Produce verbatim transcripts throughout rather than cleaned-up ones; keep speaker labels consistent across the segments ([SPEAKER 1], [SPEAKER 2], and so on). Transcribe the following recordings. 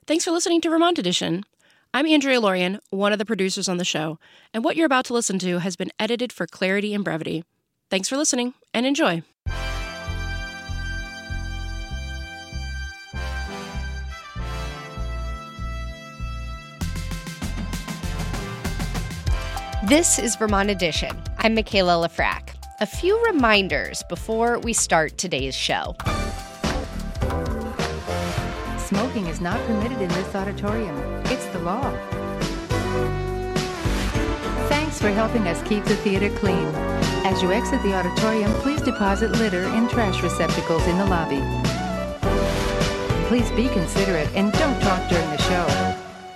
[SPEAKER 1] Thanks for listening to Vermont Edition. I'm Andrea Lorian, one of the producers on the show, and what you're about to listen to has been edited for clarity and brevity. Thanks for listening, and enjoy.
[SPEAKER 2] This is Vermont Edition. I'm Michaela Lafrac. A few reminders before we start today's show.
[SPEAKER 3] Smoking is not permitted in this auditorium. It's the law. Thanks for helping us keep the theater clean. As you exit the auditorium, please deposit litter in trash receptacles in the lobby. Please be considerate and don't talk during the show.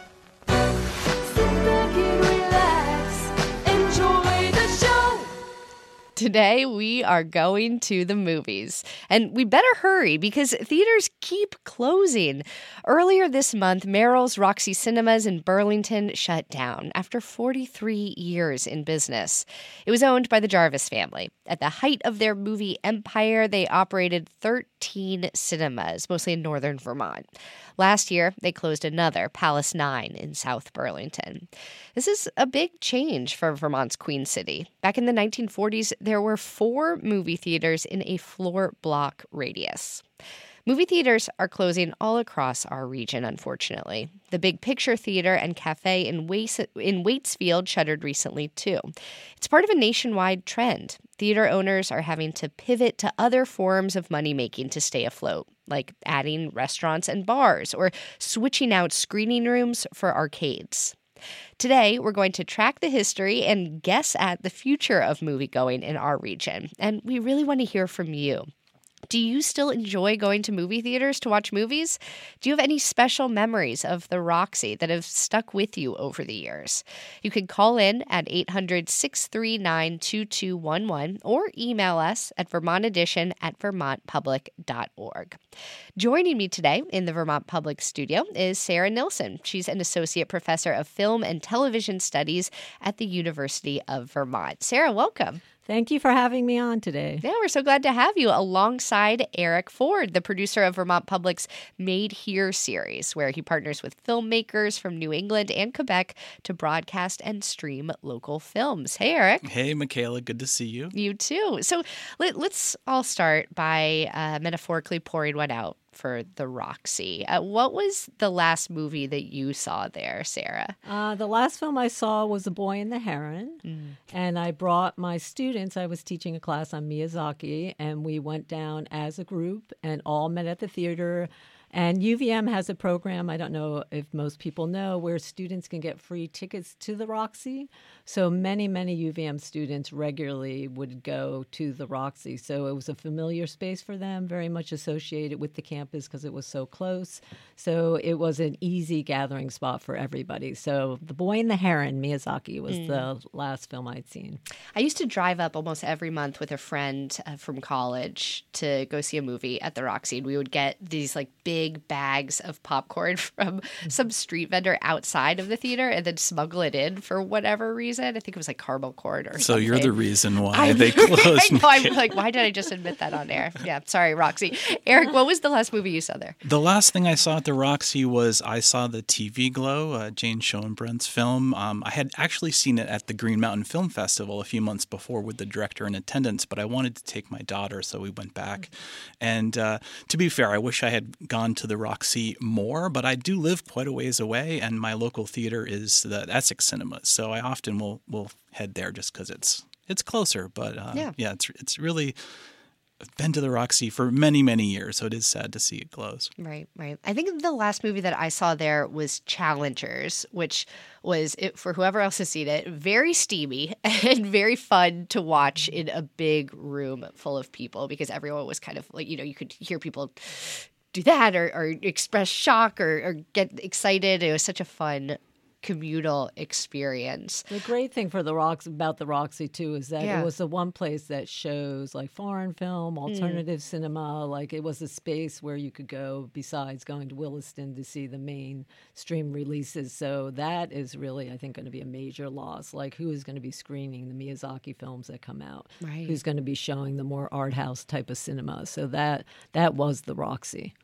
[SPEAKER 2] Today, we are going to the movies. And we better hurry because theaters keep closing. Earlier this month, Merrill's Roxy Cinemas in Burlington shut down after forty-three years in business. It was owned by the Jarvis family. At the height of their movie empire, they operated thirteen cinemas, mostly in northern Vermont. Last year, they closed another, Palace Nine, in South Burlington. This is a big change for Vermont's Queen City. Back in the nineteen forties, there were four movie theaters in a floor block radius. Movie theaters are closing all across our region, unfortunately. The Big Picture Theater and Cafe in, Waits- in Waitsfield shuttered recently, too. It's part of a nationwide trend. Theater owners are having to pivot to other forms of money-making to stay afloat, like adding restaurants and bars or switching out screening rooms for arcades. Today, we're going to track the history and guess at the future of moviegoing in our region. And we really want to hear from you. Do you still enjoy going to movie theaters to watch movies? Do you have any special memories of the Roxy that have stuck with you over the years? You can call in at eight hundred, six three nine, two two one one or email us at vermontedition at vermont public dot org. Joining me today in the Vermont Public studio is Sarah Nilsson. She's an associate professor of film and television studies at the University of Vermont. Sarah, welcome.
[SPEAKER 4] Thank you for having me on today.
[SPEAKER 2] Yeah, we're so glad to have you alongside Eric Ford, the producer of Vermont Public's Made Here series, where he partners with filmmakers from New England and Quebec to broadcast and stream local films. Hey, Eric.
[SPEAKER 5] Hey, Michaela. Good to see you.
[SPEAKER 2] You too. So let, let's all start by uh, metaphorically pouring one out for the Roxy. Uh, what was the last movie that you saw there, Sarah?
[SPEAKER 4] Uh, the last film I saw was The Boy and the Heron, mm. and I brought my students. I was teaching a class on Miyazaki, and we went down as a group and all met at the theater. And U V M has a program, I don't know if most people know, where students can get free tickets to the Roxy. So many, many U V M students regularly would go to the Roxy. So it was a familiar space for them, very much associated with the campus because it was so close. So it was an easy gathering spot for everybody. So The Boy and the Heron, Miyazaki, was mm. the last film I'd seen.
[SPEAKER 2] I used to drive up almost every month with a friend uh, from college to go see a movie at the Roxy. And we would get these like big big bags of popcorn from some street vendor outside of the theater and then smuggle it in for whatever reason. I think it was like caramel corn or so something.
[SPEAKER 5] So you're the reason why
[SPEAKER 2] I'm,
[SPEAKER 5] they closed.
[SPEAKER 2] I know. I'm like, why did I just admit that on air? Yeah, sorry, Roxy. Eric, what was the last movie you saw there?
[SPEAKER 5] The last thing I saw at the Roxy was I saw the T V Glow, uh, Jane Schoenbrandt's film. Um, I had actually seen it at the Green Mountain Film Festival a few months before with the director in attendance, but I wanted to take my daughter, so we went back. And uh, to be fair, I wish I had gone to the Roxy more, but I do live quite a ways away, and my local theater is the Essex Cinemas, so I often will will head there just because it's it's closer. But uh, yeah. yeah, it's it's really I've been to the Roxy for many, many years, so it is sad to see it close.
[SPEAKER 2] Right, right. I think the last movie that I saw there was Challengers, which was, it, for whoever else has seen it, very steamy and very fun to watch in a big room full of people because everyone was kind of like, you know, you could hear people do that or, or express shock or, or get excited. It was such a fun communal experience.
[SPEAKER 4] The great thing for the Rox about the Roxy too is that
[SPEAKER 2] yeah.
[SPEAKER 4] it was the one place that shows like foreign film, alternative mm. cinema. Like it was a space where you could go besides going to Williston to see the mainstream releases. So that is really, I think, going to be a major loss. Like who is going to be screening the Miyazaki films that come out?
[SPEAKER 2] Right.
[SPEAKER 4] Who's going to be showing the more art house type of cinema? So that that was the Roxy.
[SPEAKER 2] Mm.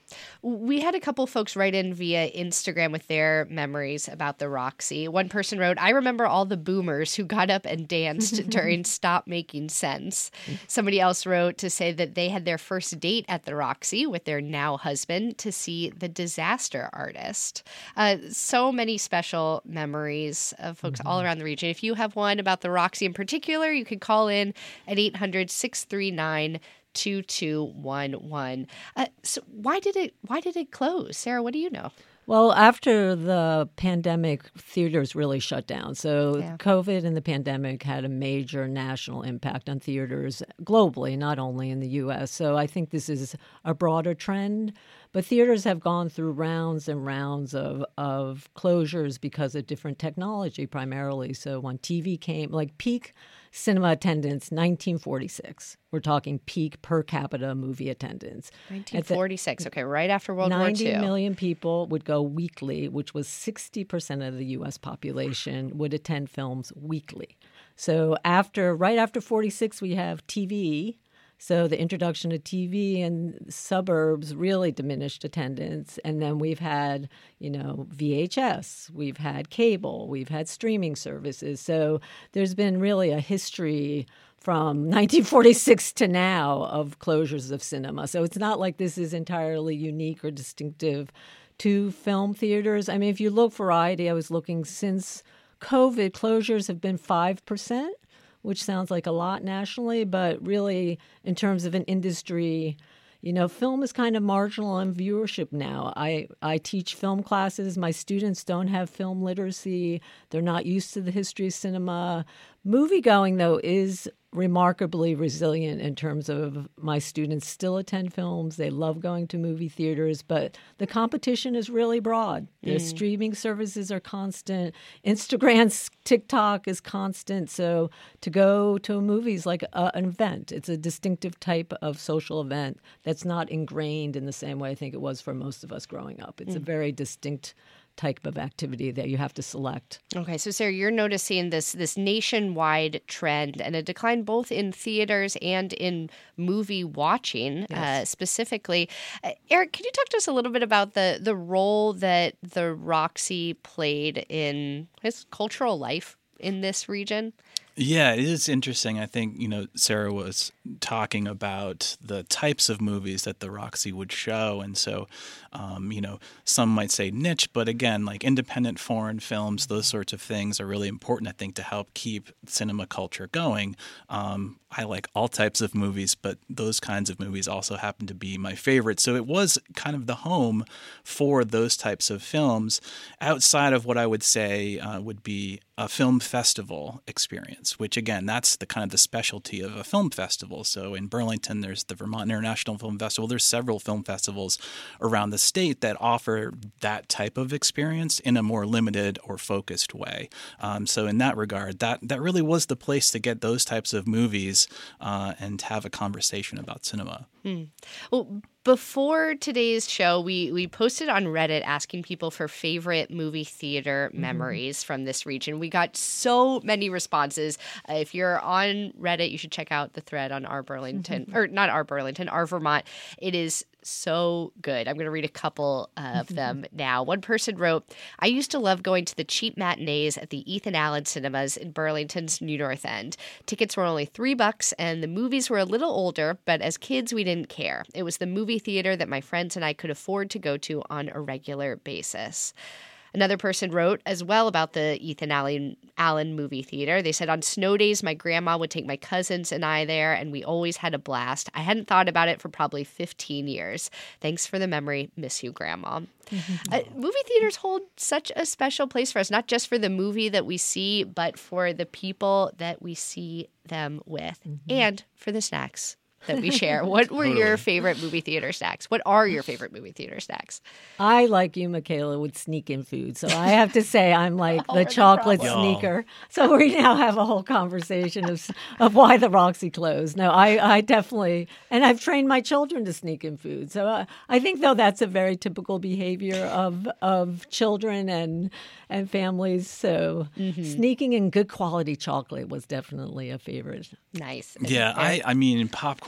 [SPEAKER 2] We had a couple folks write in via Instagram with their memories about the Roxy. One person wrote, I remember all the boomers who got up and danced during Stop Making Sense. Somebody else wrote to say that they had their first date at the Roxy with their now husband to see The Disaster Artist. Uh, so many special memories of folks mm-hmm. all around the region. If you have one about the Roxy in particular, you could call in at eight hundred, six three nine, two two one one. Uh, so why did it why did it close? Sarah, what do you know?
[SPEAKER 4] Well, after the pandemic, theaters really shut down. So
[SPEAKER 2] yeah.
[SPEAKER 4] COVID and the pandemic had a major national impact on theaters globally, not only in the U S. So I think this is a broader trend. But theaters have gone through rounds and rounds of, of closures because of different technology primarily. So when T V came, like peak cinema attendance, nineteen forty-six. We're talking peak per capita movie attendance.
[SPEAKER 2] nineteen forty-six, okay, right after World War Two.
[SPEAKER 4] ninety million people would go weekly, which was sixty percent of the U S population would attend films weekly. So after, right after forty-six, we have T V. So the introduction of T V in suburbs really diminished attendance. And then we've had, you know, V H S, we've had cable, we've had streaming services. So there's been really a history from nineteen forty-six to now of closures of cinema. So it's not like this is entirely unique or distinctive to film theaters. I mean, if you look variety, I was looking since COVID, closures have been five percent. Which sounds like a lot nationally, but really in terms of an industry, you know, film is kind of marginal in viewership now. I, I teach film classes. My students don't have film literacy. They're not used to the history of cinema. Movie-going, though, is remarkably resilient in terms of my students still attend films. They love going to movie theaters, but the competition is really broad. The mm. streaming services are constant. Instagram, TikTok is constant. So to go to a movie is like a, an event. It's a distinctive type of social event that's not ingrained in the same way I think it was for most of us growing up. It's mm. a very distinct type of activity that you have to select.
[SPEAKER 2] Okay, so Sarah, you're noticing this this nationwide trend and a decline both in theaters and in movie watching, yes. uh, specifically. Uh, Eric, can you talk to us a little bit about the the role that the Roxy played in his cultural life in this region?
[SPEAKER 5] Yeah, it is interesting. I think, you know, Sarah was talking about the types of movies that the Roxy would show. And so, um, you know, some might say niche, but again, like independent foreign films, those sorts of things are really important, I think, to help keep cinema culture going. Um, I like all types of movies, but those kinds of movies also happen to be my favorite. So it was kind of the home for those types of films outside of what I would say uh, would be a film festival experience, which again, that's the kind of the specialty of a film festival. So in Burlington, there's the Vermont International Film Festival. There's several film festivals around the state that offer that type of experience in a more limited or focused way. Um, so in that regard, that, that really was the place to get those types of movies uh, and have a conversation about cinema.
[SPEAKER 2] Hmm. Well, before today's show, we, we posted on Reddit asking people for favorite movie theater mm-hmm. memories from this region. We got so many responses. Uh, if you're on Reddit, you should check out the thread on Our Burlington, mm-hmm. or not Our Burlington, Our Vermont. It is so good. I'm going to read a couple of them now. One person wrote, I used to love going to the cheap matinees at the Ethan Allen Cinemas in Burlington's New North End. Tickets were only three bucks and the movies were a little older, but as kids, we didn't care. It was the movie theater that my friends and I could afford to go to on a regular basis. Another person wrote as well about the Ethan Allen, Allen movie theater. They said, on snow days, my grandma would take my cousins and I there, and we always had a blast. I hadn't thought about it for probably fifteen years. Thanks for the memory. Miss you, Grandma. Mm-hmm. Uh, movie theaters hold such a special place for us, not just for the movie that we see, but for the people that we see them with, mm-hmm. and for the snacks that we share. What were totally. your favorite movie theater snacks? What are your favorite movie theater snacks?
[SPEAKER 4] I, like you, Michaela, would sneak in food. So I have to say I'm like the chocolate the sneaker. So we now have a whole conversation of of why the Roxy closed. No, I, I definitely, and I've trained my children to sneak in food. So uh, I think, though, that's a very typical behavior of of children and and families. So mm-hmm. sneaking in good quality chocolate was definitely a favorite.
[SPEAKER 2] Nice.
[SPEAKER 5] Yeah, I, I mean, popcorn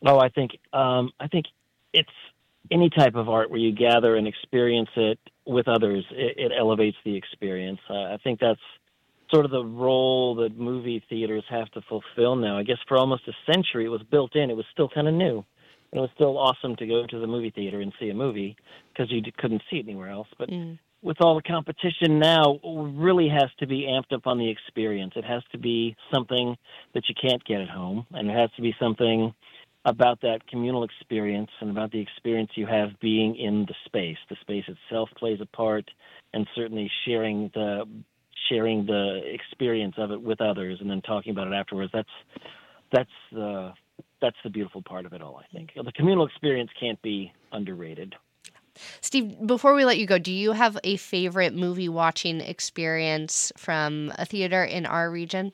[SPEAKER 6] Oh, I think um, I think it's any type of art where you gather and experience it with others. It, it elevates the experience. Uh, I think that's sort of the role that movie theaters have to fulfill now. I guess for almost a century it was built in. It was still kind of new. It was still awesome to go to the movie theater and see a movie because you d- couldn't see it anywhere else. But mm. with all the competition now, it really has to be amped up on the experience. It has to be something that you can't get at home, and it has to be something about that communal experience and about the experience you have being in the space. The space itself plays a part, and certainly sharing the sharing the experience of it with others and then talking about it afterwards. That's that's the that's the beautiful part of it all, I think. The communal experience can't be underrated.
[SPEAKER 2] Steve, before we let you go, do you have a favorite movie watching experience from a theater in our region?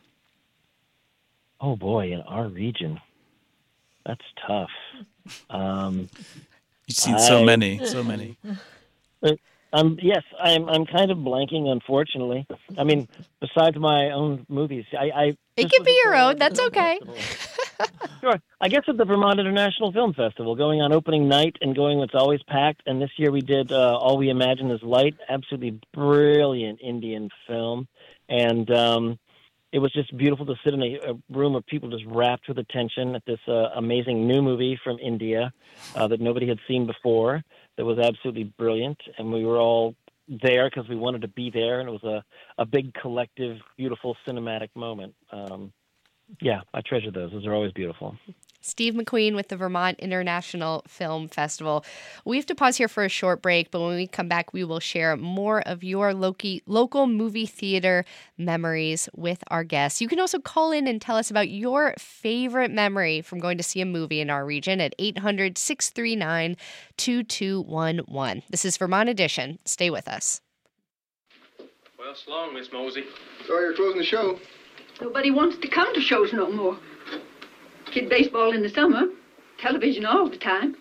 [SPEAKER 6] Oh boy, in our region. That's tough. Um,
[SPEAKER 5] You've seen so I, many, so many.
[SPEAKER 6] Um, yes, I'm. I'm kind of blanking, unfortunately. I mean, besides my own movies, I. I
[SPEAKER 2] it can be your own. That's okay.
[SPEAKER 6] Sure. I guess at the Vermont International Film Festival, going on opening night and going, it's always packed. And this year we did uh, All We Imagine Is Light. Absolutely brilliant Indian film, and um, it was just beautiful to sit in a, a room of people just rapt with attention at this uh, amazing new movie from India uh, that nobody had seen before. That was absolutely brilliant, and we were all there because we wanted to be there, and it was a, a big, collective, beautiful cinematic moment. Um, yeah, I treasure those. Those are always beautiful.
[SPEAKER 2] Steve McQueen with the Vermont International Film Festival. We have to pause here for a short break, but when we come back, we will share more of your local, local movie theater memories with our guests. You can also call in and tell us about your favorite memory from going to see a movie in our region at eight hundred, six three nine, two two one one. This is Vermont Edition. Stay with us.
[SPEAKER 7] Well, so long, Miss Mosey.
[SPEAKER 8] Sorry you're closing the show.
[SPEAKER 9] Nobody wants to come to shows no more. Kid baseball in the summer, television all the time.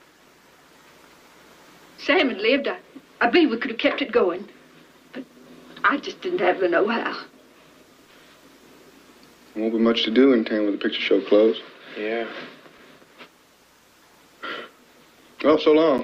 [SPEAKER 9] Sam had lived. I, I believe we could have kept it going. But I just didn't have the know-how.
[SPEAKER 8] There won't be much to do in town with the picture show closed.
[SPEAKER 7] Yeah.
[SPEAKER 8] Well, so long.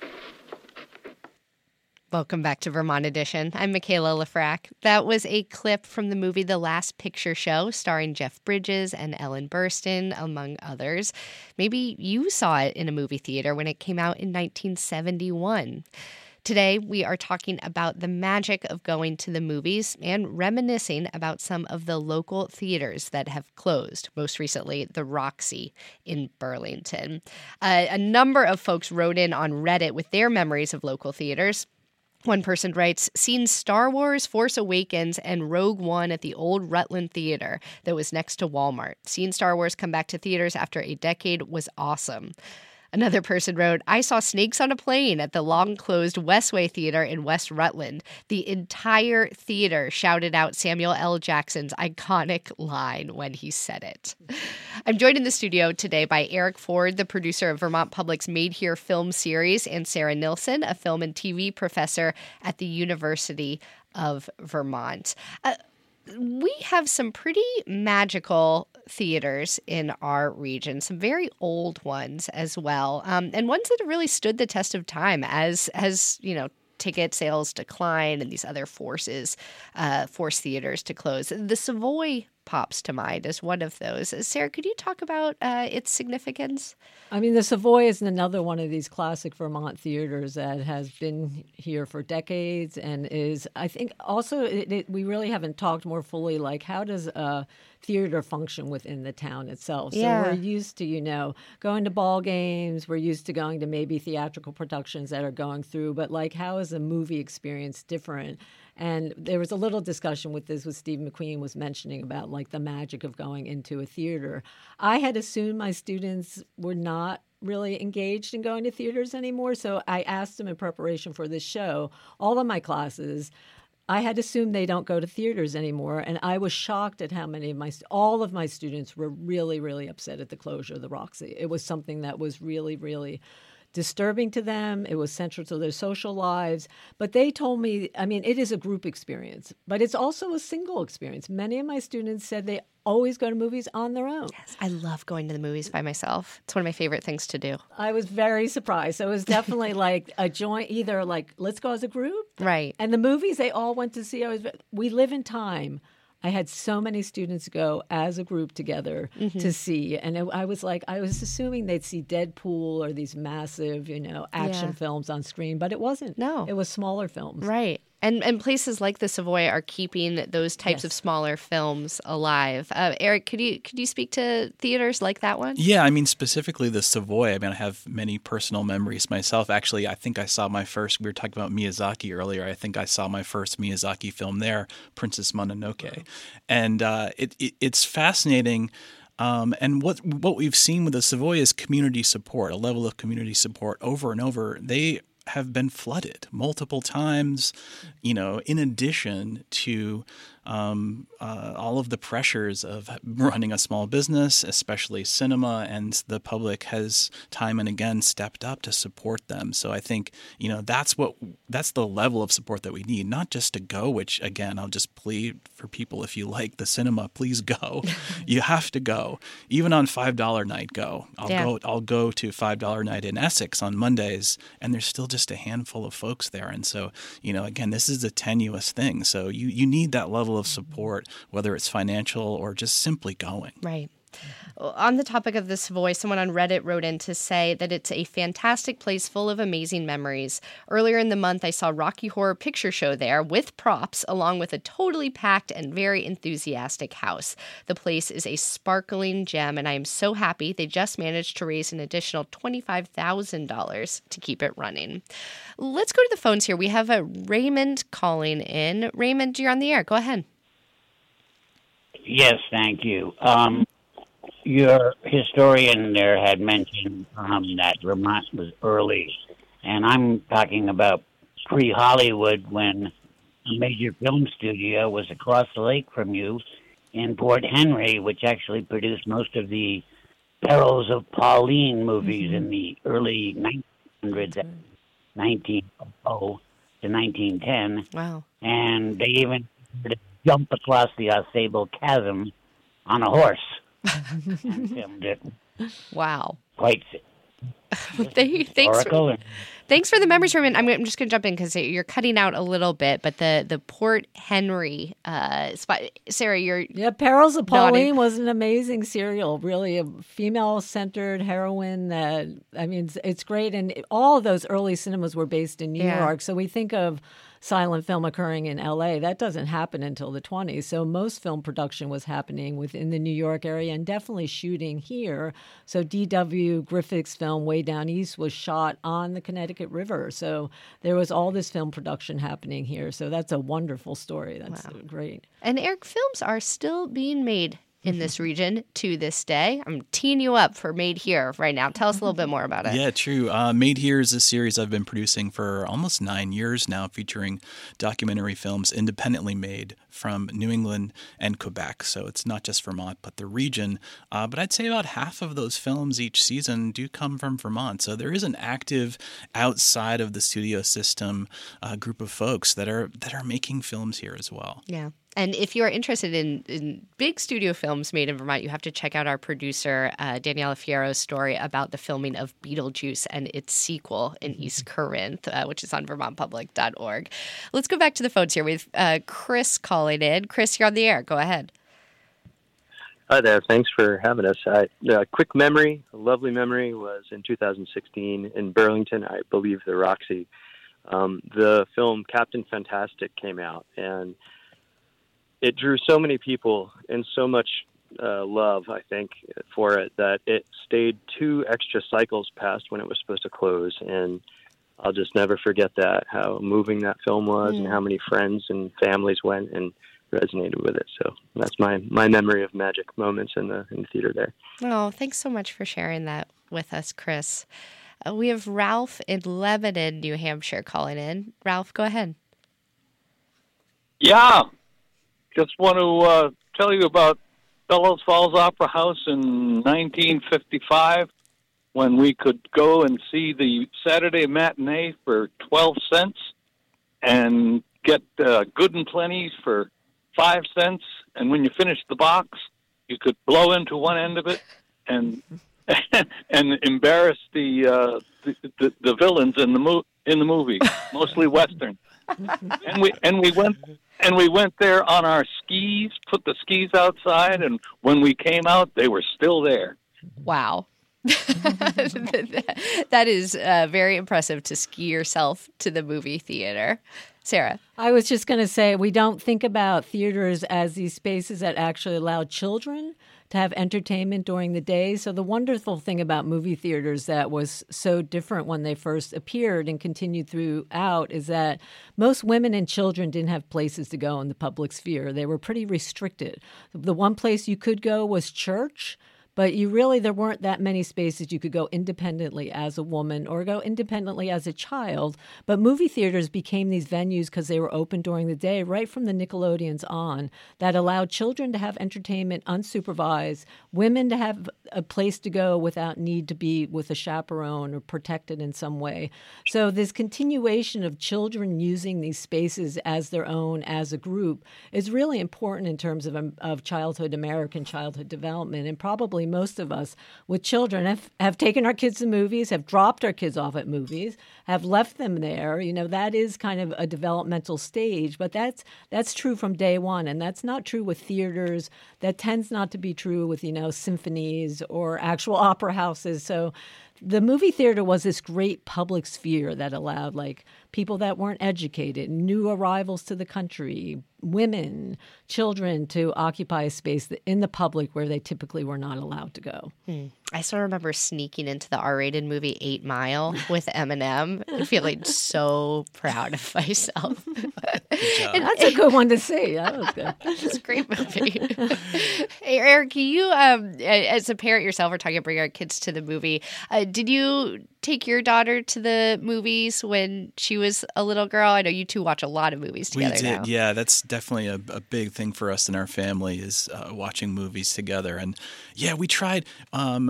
[SPEAKER 2] Welcome back to Vermont Edition. I'm Michaela Lafrac. That was a clip from the movie The Last Picture Show, starring Jeff Bridges and Ellen Burstyn, among others. Maybe you saw it in a movie theater when it came out in nineteen seventy-one. Today, we are talking about the magic of going to the movies and reminiscing about some of the local theaters that have closed, most recently, the Roxy in Burlington. Uh, a number of folks wrote in on Reddit with their memories of local theaters. One person writes, seen Star Wars, Force Awakens, and Rogue One at the old Rutland Theater that was next to Walmart. Seeing Star Wars come back to theaters after a decade was awesome. Another person wrote, I saw Snakes on a Plane at the long-closed Westway Theater in West Rutland. The entire theater shouted out Samuel L. Jackson's iconic line when he said it. I'm joined in the studio today by Eric Ford, the producer of Vermont Public's Made Here film series, and Sarah Nilsson, a film and T V professor at the University of Vermont. Uh, We have some pretty magical theaters in our region, some very old ones as well, um, and ones that have really stood the test of time as, as you know, ticket sales decline and these other forces uh, force theaters to close. The Savoy pops to mind as one of those. Sarah, could you talk about uh, its significance?
[SPEAKER 4] I mean, the Savoy is another one of these classic Vermont theaters that has been here for decades and is, I think, also, it, it, we really haven't talked more fully, like, how does a theater function within the town itself? So
[SPEAKER 2] yeah.
[SPEAKER 4] we're used to, you know, going to ball games. We're used to going to maybe theatrical productions that are going through. But, like, how is a movie experience different? And there was a little discussion with this, with Steve McQueen was mentioning about, like, the magic of going into a theater. I had assumed my students were not really engaged in going to theaters anymore. So I asked them in preparation for this show, all of my classes, I had assumed they don't go to theaters anymore. And I was shocked at how many of my, all of my students were really, really upset at the closure of the Roxy. It was something that was really, really disturbing to them. It was central to their social lives. But they told me, I mean, it is a group experience, but it's also a single experience. Many of my students said they always go to movies on their own.
[SPEAKER 2] Yes, I love going to the movies by myself. It's one of my favorite things to do.
[SPEAKER 4] I was very surprised. So it was definitely like a joint, either like, let's go as a group.
[SPEAKER 2] Right.
[SPEAKER 4] And the movies they all went to see, I was, we live in time. I had so many students go as a group together mm-hmm. to see. And it, I was like, I was assuming they'd see Deadpool or these massive, you know, action
[SPEAKER 2] Yeah.
[SPEAKER 4] films on screen, but it wasn't.
[SPEAKER 2] No.
[SPEAKER 4] It was smaller films.
[SPEAKER 2] Right. And and places like the Savoy are keeping those types
[SPEAKER 4] Yes.
[SPEAKER 2] of smaller films alive. Uh, Eric, could you could you speak to theaters like that one?
[SPEAKER 5] Yeah, I mean, specifically the Savoy. I mean, I have many personal memories myself. Actually, I think I saw my first, we were talking about Miyazaki earlier. I think I saw my first Miyazaki film there, Princess Mononoke. And uh, it, it it's fascinating. Um, and what what we've seen with the Savoy is community support, a level of community support over and over. They have been flooded multiple times, you know, in addition to um, uh, all of the pressures of running a small business, especially cinema, and the public has time and again stepped up to support them. So I think, you know, that's what that's the level of support that we need, not just to go, which again, I'll just plead for people, if you like the cinema, please go. You have to go. Even on five dollar night, go. I'll
[SPEAKER 2] Yeah.
[SPEAKER 5] go I'll go to five dollar night in Essex on Mondays, and there's still just a handful of folks there. And so, you know, again, this is a tenuous thing. So you, you need that level of support, whether it's financial or just simply going.
[SPEAKER 2] Right. On the topic of the Savoy, someone on Reddit wrote in to say that it's a fantastic place full of amazing memories. Earlier in the month, I saw Rocky Horror Picture Show there with props, along with a totally packed and very enthusiastic house. The place is a sparkling gem, and I am so happy they just managed to raise an additional twenty-five thousand dollars to keep it running. Let's go to the phones here. We have a Raymond calling in. Raymond, you're on the air. Go ahead.
[SPEAKER 10] Yes, thank you. Um, your historian there had mentioned um, that Vermont was early, and I'm talking about pre-Hollywood when a major film studio was across the lake from you in Port Henry, which actually produced most of the Perils of Pauline movies mm-hmm. in the early nineteen hundreds, nineteen oh to nineteen ten.
[SPEAKER 2] Wow.
[SPEAKER 10] And they even jumped across the Ausable Chasm on a horse and filmed it.
[SPEAKER 2] Wow.
[SPEAKER 10] Quite
[SPEAKER 2] They, thanks,
[SPEAKER 10] historical.
[SPEAKER 2] for, thanks for the memories, Raymond. I'm, I'm just going to jump in because you're cutting out a little bit, but the, the Port Henry uh, spot, Sarah, you're
[SPEAKER 4] Yeah, Perils of Pauline
[SPEAKER 2] nodding.
[SPEAKER 4] was an amazing serial, really a female-centered heroine that, I mean, it's, it's great. And all of those early cinemas were based in New
[SPEAKER 2] Yeah.
[SPEAKER 4] York. So we think of silent film occurring in L A. That doesn't happen until the twenties. So most film production was happening within the New York area and definitely shooting here. So D W Griffith's film Way Down East was shot on the Connecticut River. So there was all this film production happening here. So that's a wonderful story. That's
[SPEAKER 2] Wow.
[SPEAKER 4] great.
[SPEAKER 2] And Eric, films are still being made in this region to this day. I'm teeing you up for Made Here right now. Tell us a little bit more about it.
[SPEAKER 5] Yeah, true. Uh, Made Here is a series I've been producing for almost nine years now, featuring documentary films independently made from New England and Quebec. So it's not just Vermont, but the region. Uh, but I'd say about half of those films each season do come from Vermont. So there is an active, outside of the studio system, uh, group of folks that are that are making films here as well.
[SPEAKER 2] Yeah. And if you are interested in, in big studio films made in Vermont, you have to check out our producer, uh, Daniela Fierro's story about the filming of Beetlejuice and its sequel in East Corinth, uh, which is on vermont public dot org. Let's go back to the phones here with uh, Chris calling in. Chris, you're on the air. Go ahead.
[SPEAKER 11] Hi there. Thanks for having us. I, a quick memory, a lovely memory, was in two thousand sixteen in Burlington, I believe the Roxy. Um, the film Captain Fantastic came out, and it drew so many people and so much uh, love, I think, for it, that it stayed two extra cycles past when it was supposed to close. And I'll just never forget that, how moving that film was mm. and how many friends and families went and resonated with it. So that's my, my memory of magic moments in the, in the theater there.
[SPEAKER 2] Oh, thanks so much for sharing that with us, Chris. Uh, we have Ralph in Lebanon, New Hampshire calling in. Ralph, go ahead.
[SPEAKER 12] Yeah. Just want to uh, tell you about Bellows Falls Opera House in nineteen fifty-five, when we could go and see the Saturday matinee for twelve cents and get uh, Good and Plenty's for five cents. And when you finished the box, you could blow into one end of it and and embarrass the, uh, the, the the villains in the mo- in the movie, mostly Western. And we and we went and we went there on our skis, put the skis outside, and when we came out, they were still there.
[SPEAKER 2] Wow. That is uh, very impressive to ski yourself to the movie theater. Sarah?
[SPEAKER 4] I was just going to say, we don't think about theaters as these spaces that actually allow children to have entertainment during the day. So the wonderful thing about movie theaters that was so different when they first appeared and continued throughout is that most women and children didn't have places to go in the public sphere. They were pretty restricted. The one place you could go was church. But you really, there weren't that many spaces you could go independently as a woman or go independently as a child. But movie theaters became these venues because they were open during the day, right from the Nickelodeons on, that allowed children to have entertainment unsupervised, women to have a place to go without need to be with a chaperone or protected in some way. So this continuation of children using these spaces as their own, as a group, is really important in terms of, of childhood, American childhood development, and probably most of us with children have, have taken our kids to movies, have dropped our kids off at movies, have left them there. You know, that is kind of a developmental stage, but that's that's true from day one. And that's not true with theaters. That tends not to be true with, you know, symphonies or actual opera houses. So the movie theater was this great public sphere that allowed, like, people that weren't educated, new arrivals to the country, women, children to occupy a space in the public where they typically were not allowed to go.
[SPEAKER 2] Hmm. I still remember sneaking into the R-rated movie Eight Mile with Eminem and feeling so proud of myself.
[SPEAKER 4] And that's a good one to see. That was good.
[SPEAKER 2] It's a great movie. Hey, Eric, you, um, as a parent yourself, are talking about bringing our kids to the movie. Uh, did you take your daughter to the movies when she was a little girl? I know you two watch a lot of movies together
[SPEAKER 5] We did,
[SPEAKER 2] now.
[SPEAKER 5] yeah. That's definitely a, a big thing for us in our family is uh, watching movies together. And yeah, we tried um,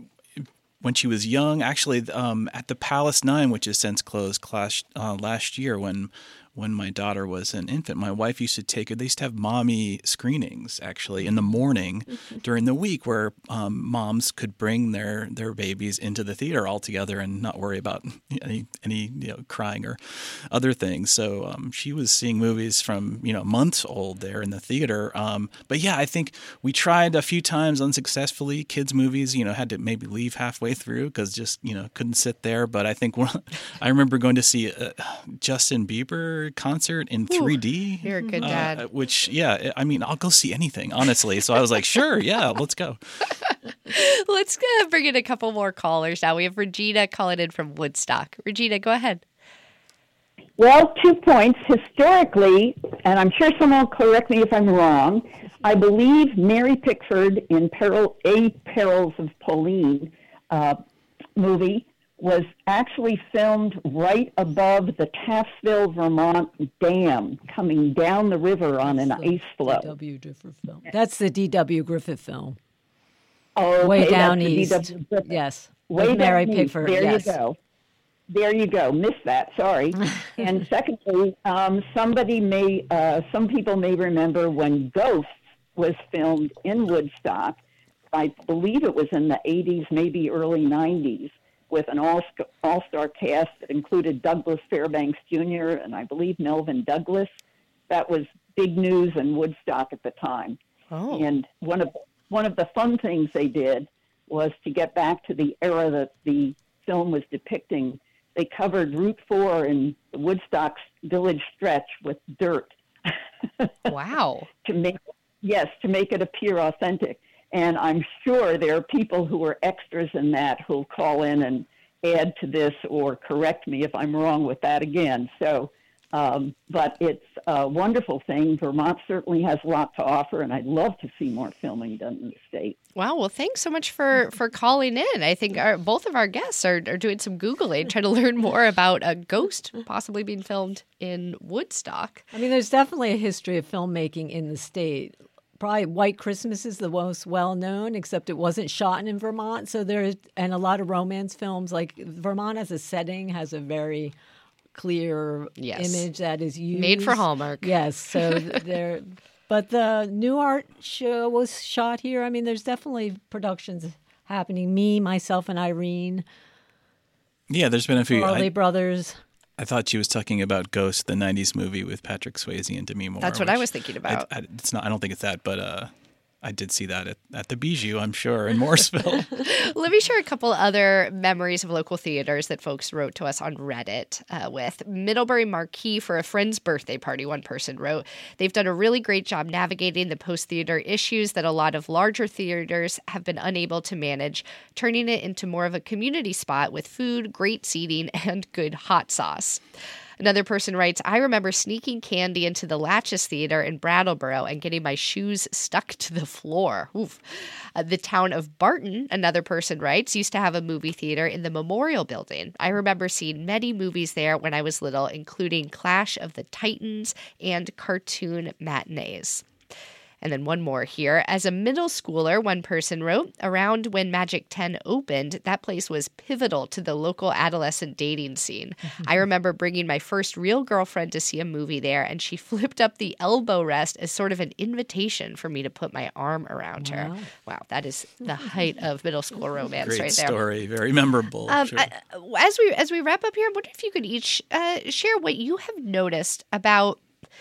[SPEAKER 5] when she was young, actually um, at the Palace Nine, which has since closed class, uh, last year when when my daughter was an infant, my wife used to take her. They used to have mommy screenings actually in the morning during the week where um, moms could bring their, their babies into the theater all together and not worry about any, any you know, crying or other things. So um, she was seeing movies from, you know, months old there in the theater. Um, but yeah, I think we tried a few times unsuccessfully. Kids movies, you know, had to maybe leave halfway through because just, you know, couldn't sit there. But I think one, I remember going to see uh, Justin Bieber concert in three D.
[SPEAKER 2] You're a good dad.
[SPEAKER 5] Uh, which, yeah, I mean, I'll go see anything, honestly. So I was like, sure, yeah, let's go.
[SPEAKER 2] Let's uh, bring in a couple more callers now. We have Regina calling in from Woodstock. Regina, go ahead.
[SPEAKER 13] Well, two points. Historically, and I'm sure someone will correct me if I'm wrong, I believe Mary Pickford in Peril, A Perils of Pauline uh, movie was actually filmed right above the Taffsville, Vermont Dam coming down the river on an ice floe.
[SPEAKER 4] D W Griffith film. That's the D W Griffith film.
[SPEAKER 13] Oh, okay,
[SPEAKER 4] Way down
[SPEAKER 13] that's the
[SPEAKER 4] east.
[SPEAKER 13] D W Griffith.
[SPEAKER 4] Yes.
[SPEAKER 13] Way
[SPEAKER 4] With Mary
[SPEAKER 13] down
[SPEAKER 4] Pickford.
[SPEAKER 13] East. There
[SPEAKER 4] yes.
[SPEAKER 13] you go. There you go. Missed that. Sorry. And secondly, um, somebody may, uh, some people may remember when Ghosts was filmed in Woodstock. I believe it was in the eighties, maybe early nineties, with an all all-star cast that included Douglas Fairbanks Junior and I believe Melvin Douglas. That was big news in Woodstock at the time.
[SPEAKER 2] Oh.
[SPEAKER 13] And one of one of the fun things they did was to get back to the era that the film was depicting. They covered Route four in the Woodstock Village stretch with dirt.
[SPEAKER 2] Wow.
[SPEAKER 13] to make yes, to make it appear authentic. And I'm sure there are people who are extras in that who'll call in and add to this or correct me if I'm wrong with that again. So, um, but it's a wonderful thing. Vermont certainly has a lot to offer, and I'd love to see more filming done in the state.
[SPEAKER 2] Wow. Well, thanks so much for, for calling in. I think our, both of our guests are, are doing some Googling, trying to learn more about a Ghost possibly being filmed in Woodstock.
[SPEAKER 4] I mean, there's definitely a history of filmmaking in the state. Probably White Christmas is the most well-known, except it wasn't shot in Vermont. So there's, and a lot of romance films, like Vermont as a setting has a very clear
[SPEAKER 2] yes.
[SPEAKER 4] image that is used.
[SPEAKER 2] Made for Hallmark.
[SPEAKER 4] Yes. So there, But the New Art show was shot here. I mean, there's definitely productions happening. Me, myself, and Irene.
[SPEAKER 5] Yeah, there's been a few.
[SPEAKER 4] Farley
[SPEAKER 5] I,
[SPEAKER 4] Brothers.
[SPEAKER 5] I thought she was talking about Ghost, the nineties movie with Patrick Swayze and Demi Moore.
[SPEAKER 2] That's what I was thinking about.
[SPEAKER 5] I, I, it's not. I don't think it's that, but uh, I did see that at, at the Bijou, I'm sure, in Morrisville.
[SPEAKER 2] Let me share a couple other memories of local theaters that folks wrote to us on Reddit uh, with. Middlebury Marquee for a friend's birthday party, one person wrote. They've done a really great job navigating the post-theater issues that a lot of larger theaters have been unable to manage, turning it into more of a community spot with food, great seating, and good hot sauce. Another person writes, I remember sneaking candy into the Latches Theater in Brattleboro and getting my shoes stuck to the floor. Oof. Uh, the town of Barton, another person writes, used to have a movie theater in the Memorial Building. I remember seeing many movies there when I was little, including Clash of the Titans and cartoon matinees. And then one more here. As a middle schooler, one person wrote, around when Magic ten opened, that place was pivotal to the local adolescent dating scene. Mm-hmm. I remember bringing my first real girlfriend to see a movie there, and she flipped up the elbow rest as sort of an invitation for me to put my arm around wow. her. Wow, that is the height of middle school romance
[SPEAKER 5] Great
[SPEAKER 2] right there.
[SPEAKER 5] Great story, very memorable.
[SPEAKER 2] Um,
[SPEAKER 5] sure.
[SPEAKER 2] I, as we as we wrap up here, I wonder if you could each uh, share what you have noticed about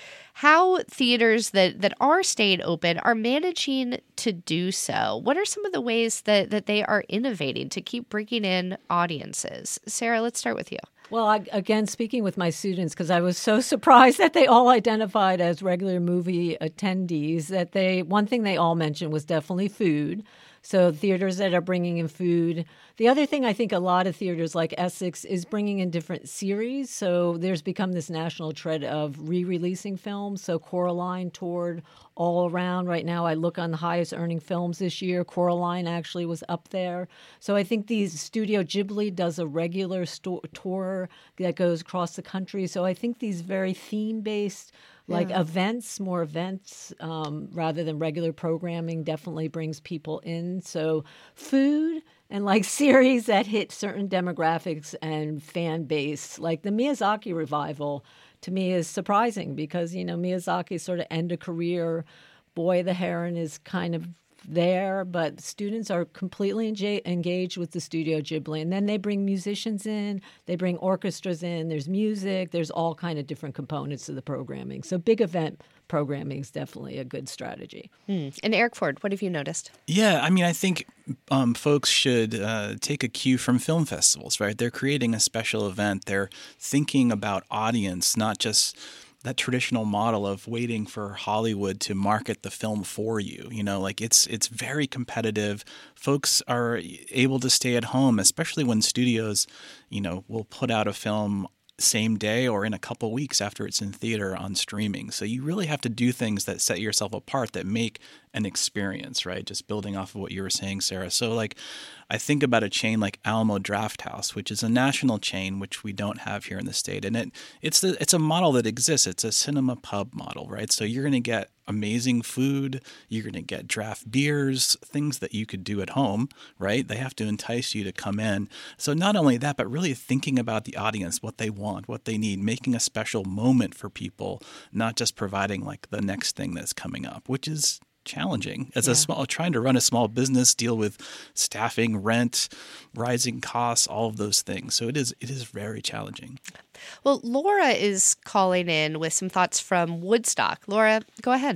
[SPEAKER 2] how theaters that, that are staying open are managing to do so. What are some of the ways that, that they are innovating to keep bringing in audiences? Sarah, let's start with you.
[SPEAKER 4] Well, I, again, speaking with my students, because I was so surprised that they all identified as regular movie attendees, that they one thing they all mentioned was definitely food. So theaters that are bringing in food. The other thing I think a lot of theaters like Essex is bringing in different series. So there's become this national trend of re-releasing films. So Coraline toured all around. Right now I look on the highest earning films this year. Coraline actually was up there. So I think these Studio Ghibli does a regular sto- tour that goes across the country. So I think these very theme-based Like yeah. events, more events, um, rather than regular programming definitely brings people in. So food and like series that hit certain demographics and fan base, like the Miyazaki revival, to me is surprising because, you know, Miyazaki's sort of end of career. Boy the Heron is kind of there, but students are completely enga- engaged with the Studio Ghibli. And then they bring musicians in, they bring orchestras in, there's music, there's all kind of different components to the programming. So big event programming is definitely a good strategy.
[SPEAKER 2] Hmm. And Eric Ford, what have you noticed?
[SPEAKER 5] Yeah, I mean, I think um, folks should uh, take a cue from film festivals, right? They're creating a special event. They're thinking about audience, not just that traditional model of waiting for Hollywood to market the film for you. You know, like it's it's very competitive. Folks are able to stay at home, especially when studios, you know, will put out a film same day or in a couple weeks after it's in theater on streaming. So you really have to do things that set yourself apart, that make an experience, right? Just building off of what you were saying, Sarah. So like I think about a chain like Alamo Drafthouse, which is a national chain, which we don't have here in the state. And it it's the it's a model that exists. It's a cinema pub model, right? So you're going to get amazing food. You're going to get draft beers, things that you could do at home, right? They have to entice you to come in. So not only that, but really thinking about the audience, what they want, what they need, making a special moment for people, not just providing like the next thing that's coming up, which is challenging as yeah. a small trying to run a small business, deal with staffing, rent, rising costs, all of those things. So it is it is very challenging.
[SPEAKER 2] Well, Laura is calling in with some thoughts from Woodstock. Laura, go ahead.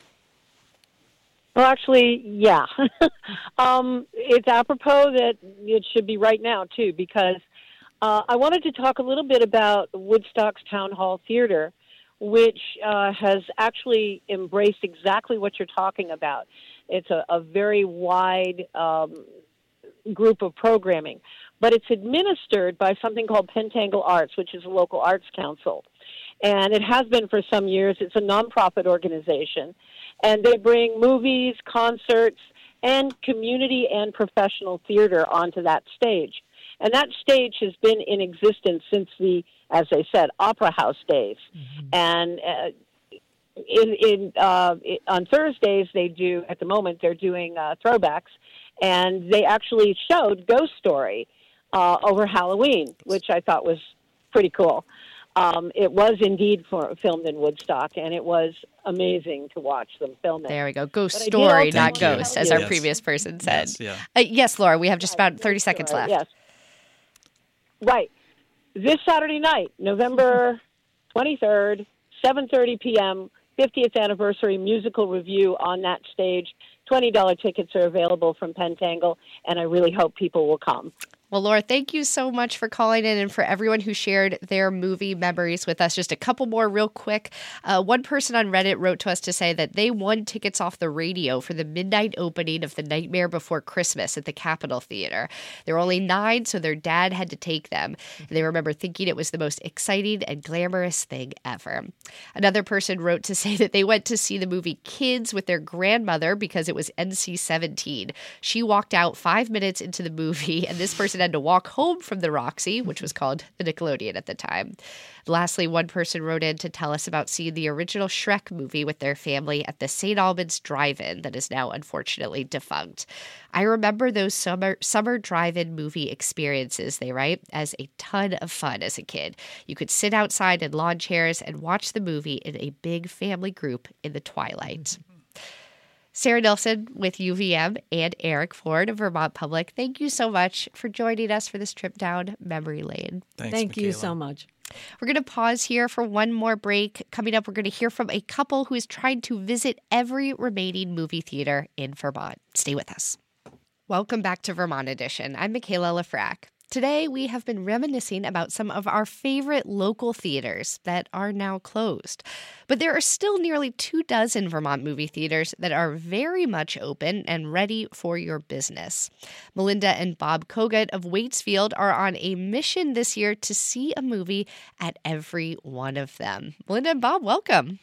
[SPEAKER 14] Well, actually, yeah. um, it's apropos that it should be right now, too, because uh, I wanted to talk a little bit about Woodstock's Town Hall Theater, which uh, has actually embraced exactly what you're talking about. It's a, a very wide um, group of programming, but it's administered by something called Pentangle Arts, which is a local arts council. And it has been for some years. It's a nonprofit organization, and they bring movies, concerts, and community and professional theater onto that stage. And that stage has been in existence since the, as they said, Opera House days. Mm-hmm. And uh, in, in, uh, on Thursdays, they do, at the moment, they're doing uh, throwbacks. And they actually showed Ghost Story uh, over Halloween, which I thought was pretty cool. um, it was indeed for, filmed in Woodstock, and it was amazing to watch them film it.
[SPEAKER 2] There we go. Ghost
[SPEAKER 14] But I did
[SPEAKER 2] story,
[SPEAKER 14] also
[SPEAKER 2] not
[SPEAKER 14] want to
[SPEAKER 2] ghost,
[SPEAKER 14] tell
[SPEAKER 2] as
[SPEAKER 14] you-
[SPEAKER 2] our
[SPEAKER 5] Yes.
[SPEAKER 2] previous person said.
[SPEAKER 5] Yes, yeah.
[SPEAKER 2] Uh, yes, Laura, we have just about thirty seconds left.
[SPEAKER 14] Yes. Right. This Saturday night, November twenty-third, seven thirty p.m., fiftieth anniversary musical review on that stage. twenty dollars tickets are available from Pentangle, and I really hope people will come.
[SPEAKER 2] Well, Laura, thank you so much for calling in and for everyone who shared their movie memories with us. Just a couple more real quick. Uh, one person on Reddit wrote to us to say that they won tickets off the radio for the midnight opening of The Nightmare Before Christmas at the Capitol Theater. They were only nine, so their dad had to take them. And they remember thinking it was the most exciting and glamorous thing ever. Another person wrote to say that they went to see the movie Kids with their grandmother because it was N C seventeen. She walked out five minutes into the movie, and this person had to walk home from the Roxy, which was called the Nickelodeon at the time. Lastly, one person wrote in to tell us about seeing the original Shrek movie with their family at the Saint Albans Drive-In that is now unfortunately defunct. I remember those summer summer drive-in movie experiences, they write, as a ton of fun as a kid. You could sit outside in lawn chairs and watch the movie in a big family group in the twilight. Sarah Nilsson with U V M and Eric Ford of Vermont Public, thank you so much for joining us for this trip down memory lane.
[SPEAKER 5] Thanks,
[SPEAKER 4] Thank you
[SPEAKER 5] Michaela.
[SPEAKER 4] so much.
[SPEAKER 2] We're going to pause here for one more break. Coming up, we're going to hear from a couple who is trying to visit every remaining movie theater in Vermont. Stay with us. Welcome back to Vermont Edition. I'm Michaela Lafrac. Today, we have been reminiscing about some of our favorite local theaters that are now closed. But there are still nearly two dozen Vermont movie theaters that are very much open and ready for your business. Melinda and Bob Kogut of Waitsfield are on a mission this year to see a movie at every one of them. Melinda and Bob, welcome.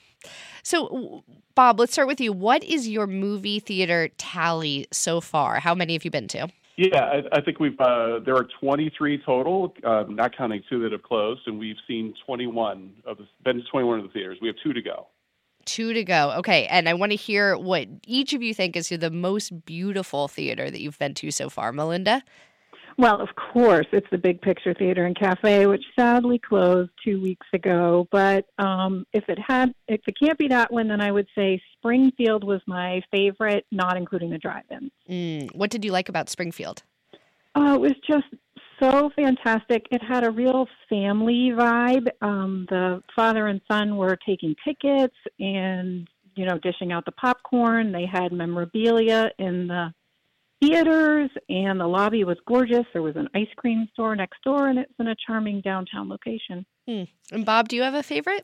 [SPEAKER 2] So, Bob, let's start with you. What is your movie theater tally so far? How many have you been to?
[SPEAKER 15] Yeah, I, I think we've uh, there are twenty-three total, uh, not counting two that have closed, and we've seen twenty-one of the been to twenty-one of the theaters. We have two to go.
[SPEAKER 2] Two to go. Okay, and I want to hear what each of you think is the most beautiful theater that you've been to so far. Melinda?
[SPEAKER 16] Well, of course, it's the Big Picture Theater and Cafe, which sadly closed two weeks ago. But um, if it had, if it can't be that one, then I would say Springfield was my favorite, not including the drive-in.
[SPEAKER 2] Mm, what did you like about Springfield?
[SPEAKER 16] Uh, it was just so fantastic. It had a real family vibe. Um, the father and son were taking tickets and, you know, dishing out the popcorn. They had memorabilia in the theaters, and the lobby was gorgeous. There was an ice cream store next door, and it's in a charming downtown location.
[SPEAKER 2] Hmm. And Bob, do you have a favorite?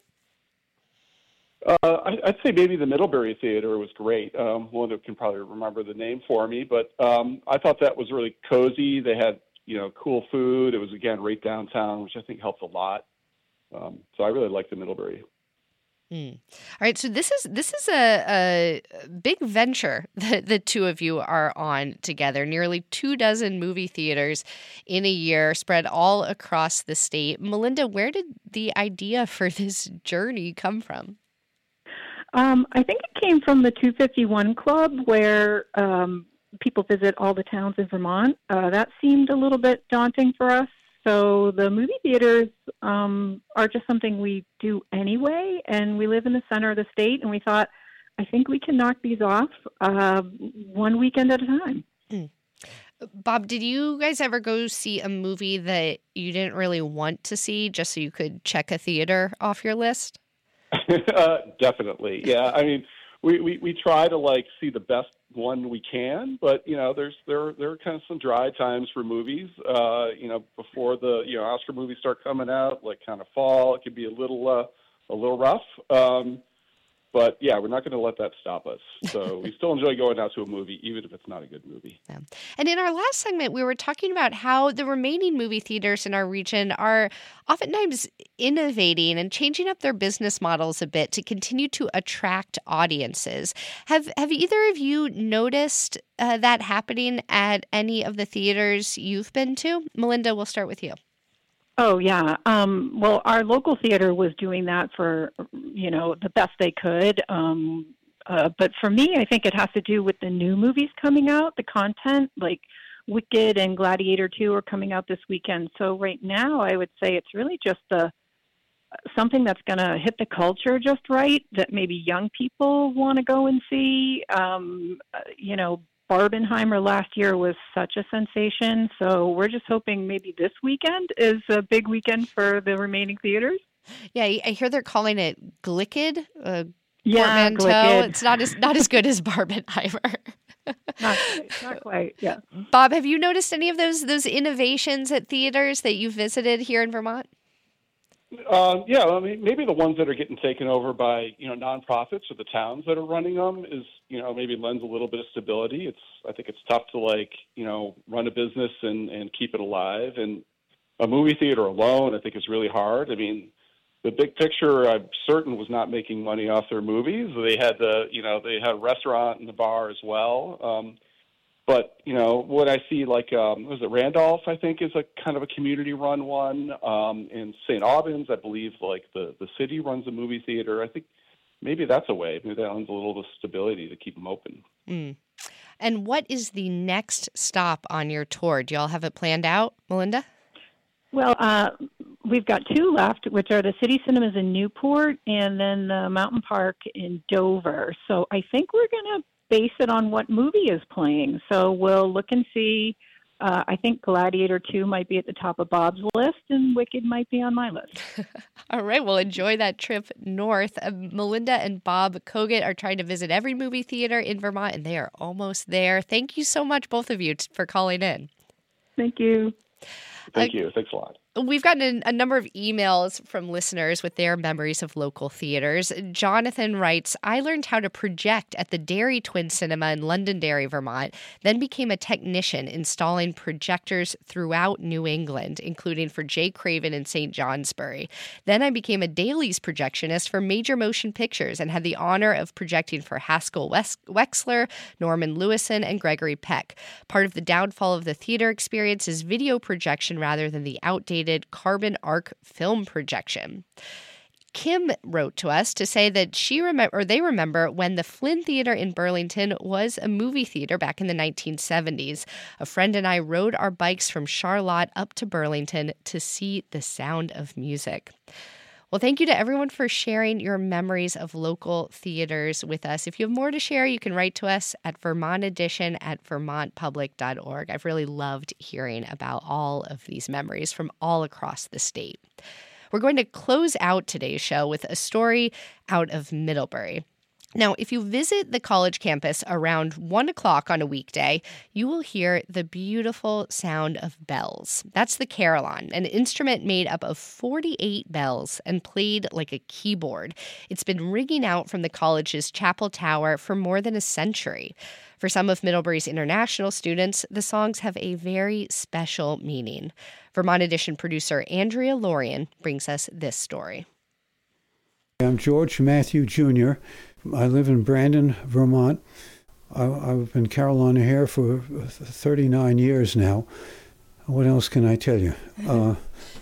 [SPEAKER 15] Uh, I, I'd say maybe the Middlebury Theater was great. Um, Melinda can probably remember the name for me, but um, I thought that was really cozy. They had, you know, cool food. It was, again, right downtown, which I think helped a lot. Um, so I really liked the Middlebury.
[SPEAKER 2] Hmm. All right, so this is this is a, a big venture that the two of you are on together. Nearly two dozen movie theaters in a year, spread all across the state. Melinda, where did the idea for this journey come from?
[SPEAKER 16] Um, I think it came from the two fifty-one Club, where um, people visit all the towns in Vermont. Uh, that seemed a little bit daunting for us. So the movie theaters um, are just something we do anyway, and we live in the center of the state, and we thought, I think we can knock these off uh, one weekend at a time.
[SPEAKER 2] Mm. Bob, did you guys ever go see a movie that you didn't really want to see just so you could check a theater off your list?
[SPEAKER 15] uh, definitely, yeah. I mean, we, we, we try to like see the best one we can, but you know, there's there there are kind of some dry times for movies. Uh, you know, before the you know Oscar movies start coming out, like kind of fall, it can be a little uh, a little rough. Um, But yeah, we're not going to let that stop us. So we still enjoy going out to a movie, even if it's not a good movie.
[SPEAKER 2] Yeah. And in our last segment, we were talking about how the remaining movie theaters in our region are oftentimes innovating and changing up their business models a bit to continue to attract audiences. Have Have either of you noticed uh, that happening at any of the theaters you've been to? Melinda, we'll start with you.
[SPEAKER 16] Oh, yeah. Um, well, our local theater was doing that for, you know, the best they could. Um, uh, but for me, I think it has to do with the new movies coming out, the content, like Wicked and Gladiator two are coming out this weekend. So right now, I would say it's really just the something that's going to hit the culture just right, that maybe young people want to go and see. Um, uh, you know, Barbenheimer last year was such a sensation, so we're just hoping maybe this weekend is a big weekend for the remaining theaters.
[SPEAKER 2] Yeah, I hear they're calling it Glicked. Uh,
[SPEAKER 16] yeah,
[SPEAKER 2] portmanteau.
[SPEAKER 16] Glicked.
[SPEAKER 2] It's not as not as good as Barbenheimer.
[SPEAKER 16] not, not quite. Yeah.
[SPEAKER 2] Bob, have you noticed any of those those innovations at theaters that you've visited here in Vermont?
[SPEAKER 15] Uh, yeah, I mean, maybe the ones that are getting taken over by, you know, nonprofits or the towns that are running them is, you know, maybe lends a little bit of stability. It's, I think it's tough to, like, you know, run a business and, and keep it alive. And a movie theater alone, I think, is really hard. I mean, the big picture, I'm certain, was not making money off their movies. They had the, you know, they had a restaurant and the bar as well. Um, But, you know, what I see, like, um, was it Randolph, I think, is a kind of a community-run one. Um, in Saint Albans, I believe, like, the, the city runs a movie theater. I think maybe that's a way. Maybe that lends a little stability to keep them open.
[SPEAKER 2] Mm. And what is the next stop on your tour? Do y'all have it planned out, Melinda?
[SPEAKER 16] Well, uh, we've got two left, which are the City Cinemas in Newport and then the Mountain Park in Dover. So I think we're going to base it on what movie is playing. So we'll look and see. Uh, I think Gladiator two might be at the top of Bob's list, and Wicked might be on my list.
[SPEAKER 2] All right, well, enjoy that trip north. Uh, Melinda and Bob Kogut are trying to visit every movie theater in Vermont, and they are almost there. Thank you so much, both of you, t- for calling in.
[SPEAKER 16] Thank you.
[SPEAKER 15] Thank
[SPEAKER 2] uh,
[SPEAKER 15] you. Thanks a lot.
[SPEAKER 2] We've gotten a number of emails from listeners with their memories of local theaters. Jonathan writes, I learned how to project at the Dairy Twin Cinema in Londonderry, Vermont, then became a technician installing projectors throughout New England, including for Jay Craven in Saint Johnsbury. Then I became a dailies projectionist for Major Motion Pictures and had the honor of projecting for Haskell Wes- Wexler, Norman Lewison, and Gregory Peck. Part of the downfall of the theater experience is video projection rather than the outdated carbon arc film projection. Kim wrote to us to say that she remember or they remember when the Flynn Theater in Burlington was a movie theater back in the nineteen seventies. A friend and I rode our bikes from Charlotte up to Burlington to see The Sound of Music. Well, thank you to everyone for sharing your memories of local theaters with us. If you have more to share, you can write to us at Vermont Edition at vermont public dot org. I've really loved hearing about all of these memories from all across the state. We're going to close out today's show with a story out of Middlebury. Now, if you visit the college campus around one o'clock on a weekday, you will hear the beautiful sound of bells. That's the carillon, an instrument made up of forty-eight bells and played like a keyboard. It's been ringing out from the college's chapel tower for more than a century. For some of Middlebury's international students, the songs have a very special meaning. Vermont Edition producer Andrea Lorian brings us this story.
[SPEAKER 17] I'm George Matthew Junior I live in Brandon, Vermont. I, I've been carillon here for thirty-nine years now. What else can I tell you? Uh,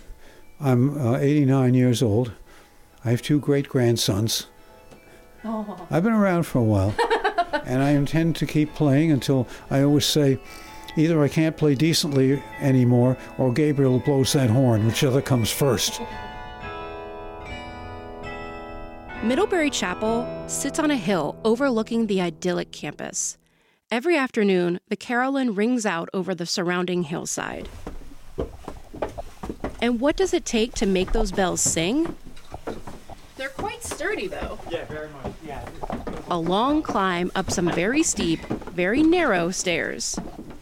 [SPEAKER 17] I'm uh, eighty-nine years old. I have two great-grandsons. Oh. I've been around for a while, and I intend to keep playing until I always say, either I can't play decently anymore, or Gabriel blows that horn, whichever comes first.
[SPEAKER 1] Middlebury Chapel sits on a hill overlooking the idyllic campus. Every afternoon, the carillon rings out over the surrounding hillside. And what does it take to make those bells sing? They're quite sturdy, though.
[SPEAKER 18] Yeah, very much. Yeah.
[SPEAKER 1] A long climb up some very steep, very narrow stairs.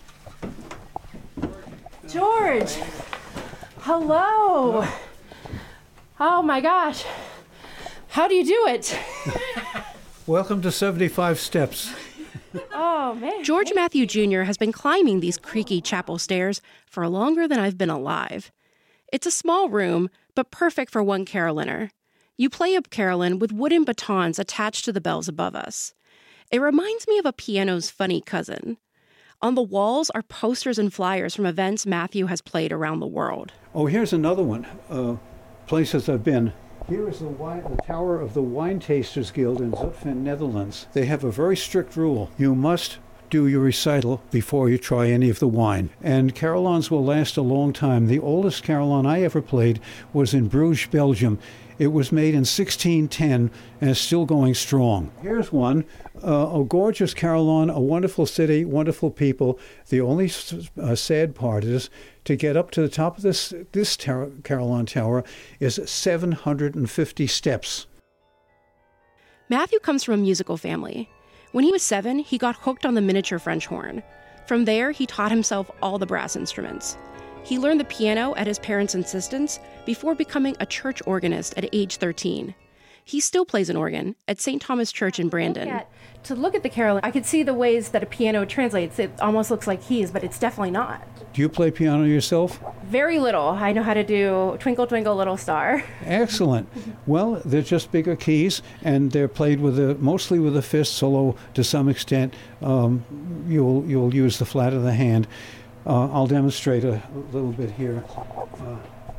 [SPEAKER 1] George! Hello! Oh my gosh! How do you do it?
[SPEAKER 17] Welcome to seventy-five Steps.
[SPEAKER 1] Oh, man. George Matthew Junior has been climbing these creaky chapel stairs for longer than I've been alive. It's a small room, but perfect for one carilliner. You play a carillon with wooden batons attached to the bells above us. It reminds me of a piano's funny cousin. On the walls are posters and flyers from events Matthew has played around the world.
[SPEAKER 17] Oh, here's another one. Uh, places I've been. Here is the, wine, the tower of the Wine Tasters Guild in Zutphen, Netherlands. They have a very strict rule. You must do your recital before you try any of the wine. And carillons will last a long time. The oldest carillon I ever played was in Bruges, Belgium, It was made in sixteen ten and is still going strong. Here's one, uh, a gorgeous Carillon, a wonderful city, wonderful people. The only uh, sad part is to get up to the top of this this ter- Carillon Tower is seven hundred fifty steps.
[SPEAKER 1] Matthew comes from a musical family. When he was seven, he got hooked on the miniature French horn. From there, he taught himself all the brass instruments. He learned the piano at his parents' insistence before becoming a church organist at age thirteen. He still plays an organ at Saint Thomas Church in Brandon.
[SPEAKER 18] At, to look at the carillon, I could see the ways that a piano translates. It almost looks like keys, but it's definitely not.
[SPEAKER 17] Do you play piano yourself?
[SPEAKER 18] Very little. I know how to do Twinkle Twinkle Little Star.
[SPEAKER 17] Excellent. Well, they're just bigger keys, and they're played with a, mostly with the fists, although to some extent um, you'll you'll use the flat of the hand. Uh, I'll demonstrate a little bit here. Uh,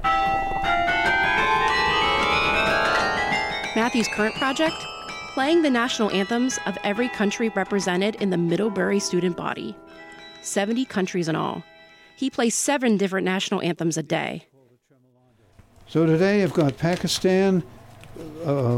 [SPEAKER 1] Matthew's current project? Playing the national anthems of every country represented in the Middlebury student body. seventy countries in all. He plays seven different national anthems a day.
[SPEAKER 17] So today I've got Pakistan, uh,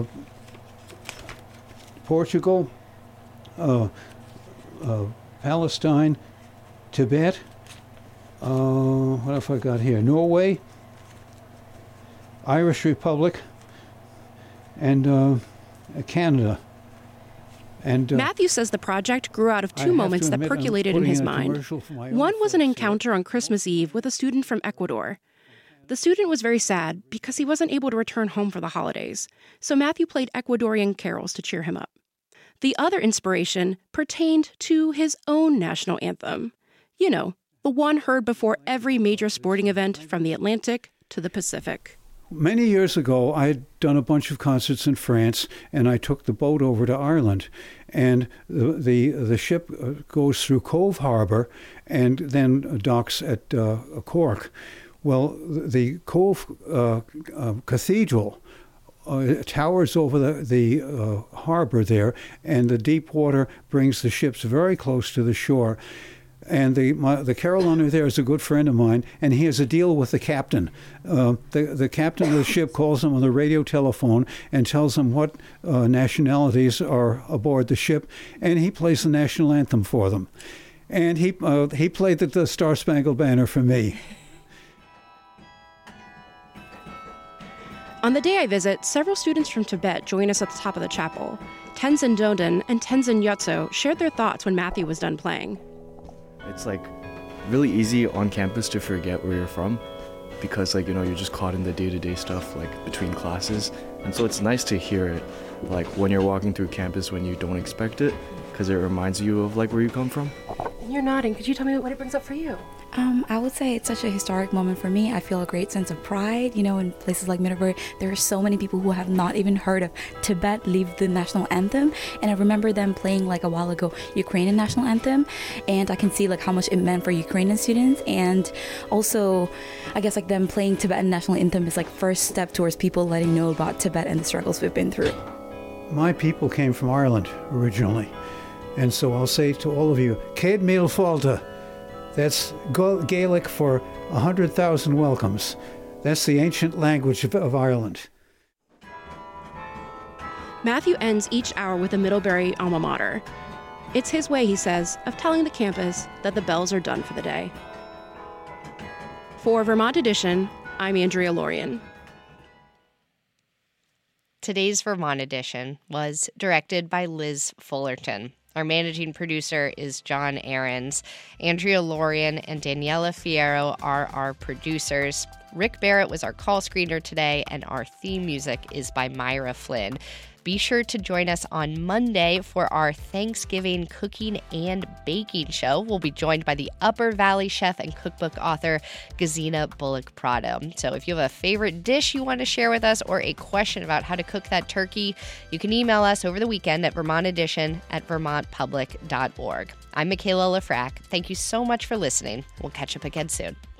[SPEAKER 17] Portugal, uh, uh, Palestine, Tibet, uh, what have I got here? Norway, Irish Republic, and uh, Canada. And, uh,
[SPEAKER 1] Matthew says the project grew out of two moments that percolated in his mind. One was an encounter on Christmas Eve with a student from Ecuador. The student was very sad because he wasn't able to return home for the holidays, so Matthew played Ecuadorian carols to cheer him up. The other inspiration pertained to his own national anthem. You know, the one heard before every major sporting event from the Atlantic to the Pacific.
[SPEAKER 17] Many years ago, I had done a bunch of concerts in France, and I took the boat over to Ireland. And the the, the ship goes through Cove Harbor and then docks at uh, Cork. Well, the Cove uh, uh, Cathedral uh, towers over the, the uh, harbor there, and the deep water brings the ships very close to the shore. And the my, the carillonneur there is a good friend of mine, and he has a deal with the captain. Uh, the the captain of the ship calls him on the radio telephone and tells him what uh, nationalities are aboard the ship, and he plays the national anthem for them. And he uh, he played the, the Star Spangled Banner for me.
[SPEAKER 1] On the day I visit, several students from Tibet join us at the top of the chapel. Tenzin Doden and Tenzin Yotso shared their thoughts when Matthew was done playing.
[SPEAKER 19] It's like really easy on campus to forget where you're from because like, you know, you're just caught in the day-to-day stuff like between classes. And so it's nice to hear it like when you're walking through campus when you don't expect it because it reminds you of like where you come from.
[SPEAKER 18] And you're nodding. Could you tell me what it brings up for you?
[SPEAKER 20] Um, I would say it's such a historic moment for me. I feel a great sense of pride. You know, in places like Middlebury, there are so many people who have not even heard of Tibet leave the national anthem. And I remember them playing like a while ago Ukrainian national anthem. And I can see like how much it meant for Ukrainian students. And also, I guess like them playing Tibetan national anthem is like first step towards people letting know about Tibet and the struggles we've been through.
[SPEAKER 17] My people came from Ireland originally. And so I'll say to all of you, Céad Míle Fáilte. That's Gaelic for one hundred thousand welcomes. That's the ancient language of, of Ireland.
[SPEAKER 1] Matthew ends each hour with a Middlebury alma mater. It's his way, he says, of telling the campus that the bells are done for the day. For Vermont Edition, I'm Andrea Lorien.
[SPEAKER 2] Today's Vermont Edition was directed by Liz Fullerton. Our managing producer is John Ahrens. Andrea Lorien and Daniela Fierro are our producers. Rick Barrett was our call screener today, and our theme music is by Myra Flynn. Be sure to join us on Monday for our Thanksgiving cooking and baking show. We'll be joined by the Upper Valley chef and cookbook author, Gazina Bullock Prado. So if you have a favorite dish you want to share with us or a question about how to cook that turkey, you can email us over the weekend at Vermont Edition at vermont public dot org. I'm Michaela Lafrac. Thank you so much for listening. We'll catch up again soon.